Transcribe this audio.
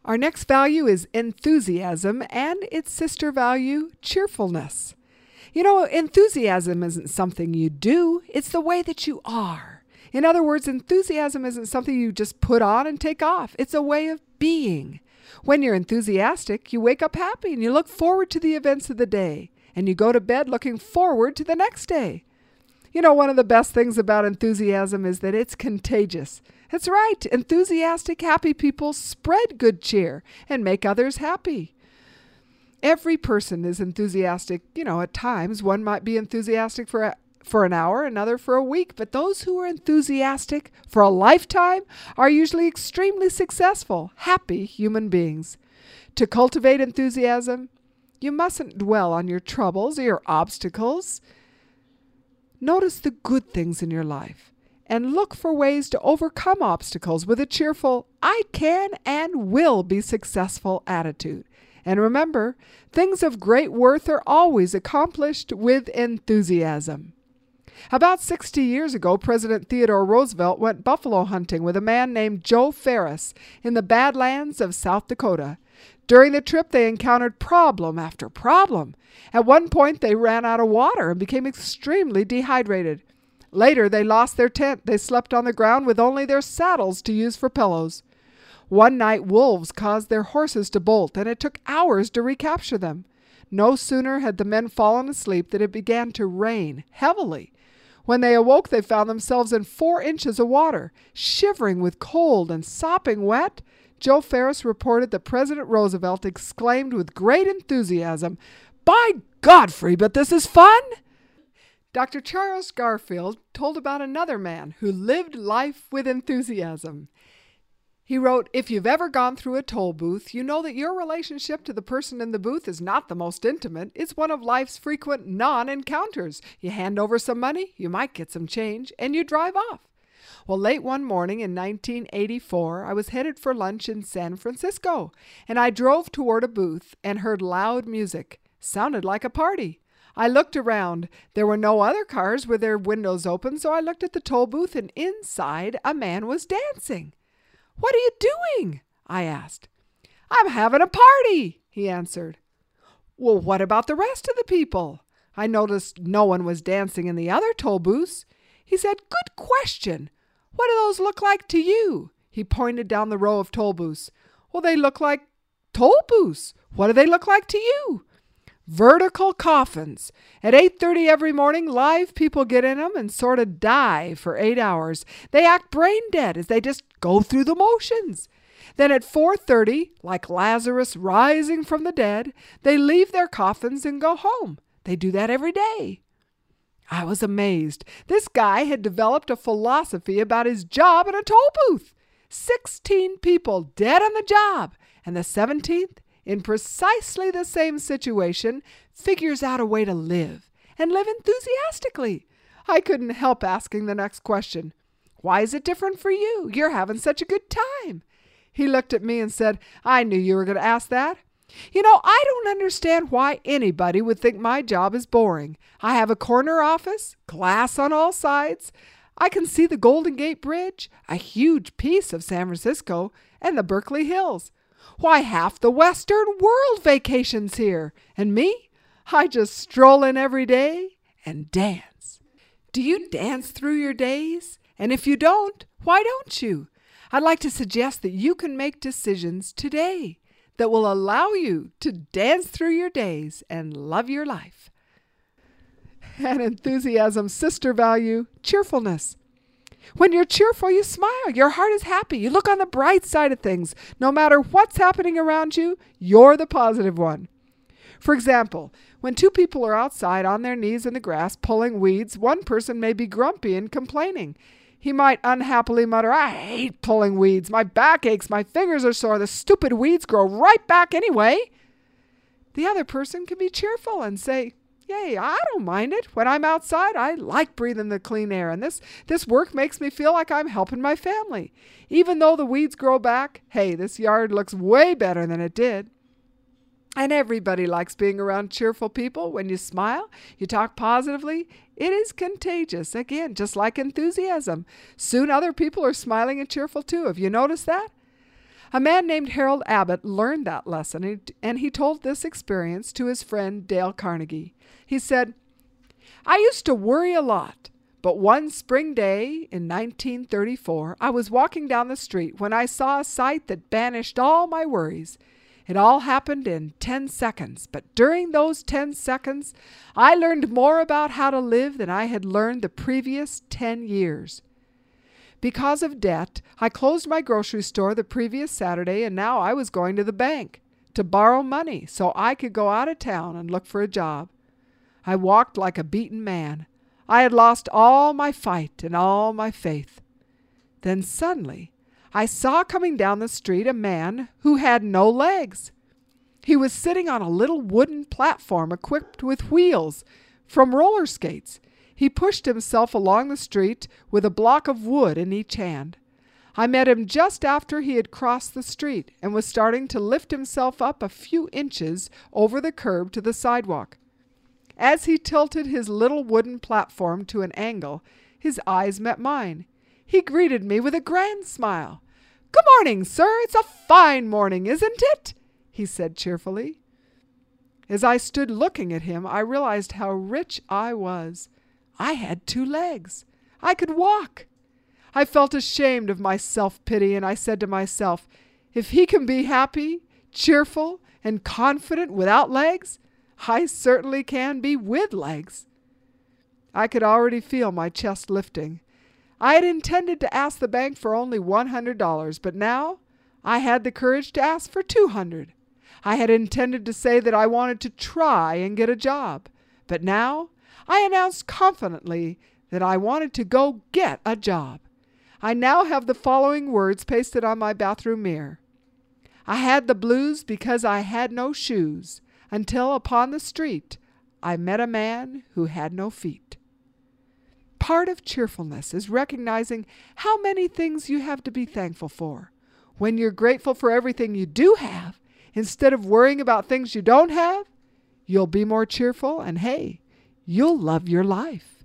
Our next value is enthusiasm, and its sister value, cheerfulness. You know, enthusiasm isn't something you do, it's the way that you are. In other words, enthusiasm isn't something you just put on and take off. It's a way of being. When you're enthusiastic, you wake up happy and you look forward to the events of the day, and you go to bed looking forward to the next day. You know, one of the best things about enthusiasm is that it's contagious. That's right. Enthusiastic, happy people spread good cheer and make others happy. Every person is enthusiastic, at times. One might be enthusiastic for an hour, another for a week, but those who are enthusiastic for a lifetime are usually extremely successful, happy human beings. To cultivate enthusiasm, you mustn't dwell on your troubles or your obstacles. Notice the good things in your life and look for ways to overcome obstacles with a cheerful, I can and will be successful attitude. And remember, things of great worth are always accomplished with enthusiasm. About 60 years ago, President Theodore Roosevelt went buffalo hunting with a man named Joe Ferris in the Badlands of South Dakota. During the trip, they encountered problem after problem. At one point, they ran out of water and became extremely dehydrated. Later, they lost their tent. They slept on the ground with only their saddles to use for pillows. One night, wolves caused their horses to bolt, and it took hours to recapture them. No sooner had the men fallen asleep than it began to rain heavily. When they awoke, they found themselves in 4 inches of water, shivering with cold and sopping wet. Joe Ferris reported that President Roosevelt exclaimed with great enthusiasm, "By Godfrey, but this is fun!" Dr. Charles Garfield told about another man who lived life with enthusiasm. He wrote, "If you've ever gone through a toll booth, you know that your relationship to the person in the booth is not the most intimate. It's one of life's frequent non-encounters. You hand over some money, you might get some change, and you drive off." Well, late one morning in 1984, I was headed for lunch in San Francisco, and I drove toward a booth and heard loud music. Sounded like a party. I looked around. There were no other cars with their windows open, so I looked at the toll booth, and inside a man was dancing. "What are you doing?" I asked. "I'm having a party," he answered. "Well, what about the rest of the people?" I noticed no one was dancing in the other toll booths. He said, "Good question. What do those look like to you?" He pointed down the row of toll booths. "Well, they look like toll booths. What do they look like to you?" "Vertical coffins. At 8:30 every morning, live people get in them and sort of die for 8 hours. They act brain dead as they just go through the motions. Then at 4:30, like Lazarus rising from the dead, they leave their coffins and go home. They do that every day." I was amazed. This guy had developed a philosophy about his job in a toll booth. 16 people dead on the job, and the 17th, in precisely the same situation, figures out a way to live, and live enthusiastically. I couldn't help asking the next question. "Why is it different for you? You're having such a good time." He looked at me and said, "I knew you were going to ask that. I don't understand why anybody would think my job is boring. I have a corner office, glass on all sides. I can see the Golden Gate Bridge, a huge piece of San Francisco, and the Berkeley Hills. Why, half the Western world vacations here. And me? I just stroll in every day and dance." Do you dance through your days? And if you don't, why don't you? I'd like to suggest that you can make decisions today that will allow you to dance through your days and love your life. And enthusiasm's sister value, cheerfulness. When you're cheerful, you smile. Your heart is happy. You look on the bright side of things. No matter what's happening around you, you're the positive one. For example, when 2 people are outside on their knees in the grass pulling weeds, one person may be grumpy and complaining. He might unhappily mutter, "I hate pulling weeds. My back aches. My fingers are sore. The stupid weeds grow right back anyway." The other person can be cheerful and say, "Yay, I don't mind it. When I'm outside, I like breathing the clean air, and this work makes me feel like I'm helping my family. Even though the weeds grow back, hey, this yard looks way better than it did." And everybody likes being around cheerful people. When you smile, you talk positively, it is contagious. Again, just like enthusiasm. Soon other people are smiling and cheerful too. Have you noticed that? A man named Harold Abbott learned that lesson, and he told this experience to his friend Dale Carnegie. He said, "I used to worry a lot, but one spring day in 1934, I was walking down the street when I saw a sight that banished all my worries. It all happened in 10 seconds, but during those 10 seconds, I learned more about how to live than I had learned the previous 10 years. Because of debt, I closed my grocery store the previous Saturday, and now I was going to the bank to borrow money so I could go out of town and look for a job. I walked like a beaten man. I had lost all my fight and all my faith. Then suddenly, I saw coming down the street a man who had no legs. He was sitting on a little wooden platform equipped with wheels from roller skates. He pushed himself along the street with a block of wood in each hand. I met him just after he had crossed the street and was starting to lift himself up a few inches over the curb to the sidewalk. As he tilted his little wooden platform to an angle, his eyes met mine. He greeted me with a grand smile. "Good morning, sir. It's a fine morning, isn't it?" he said cheerfully. As I stood looking at him, I realized how rich I was. I had 2 legs. I could walk. I felt ashamed of my self-pity, and I said to myself, if he can be happy, cheerful, and confident without legs, I certainly can be with legs. I could already feel my chest lifting. I had intended to ask the bank for only $100, but now I had the courage to ask for $200. I had intended to say that I wanted to try and get a job, but now I announced confidently that I wanted to go get a job. I now have the following words pasted on my bathroom mirror. I had the blues because I had no shoes, until upon the street I met a man who had no feet. Part of cheerfulness is recognizing how many things you have to be thankful for. When you're grateful for everything you do have, instead of worrying about things you don't have, you'll be more cheerful, and hey, you'll love your life.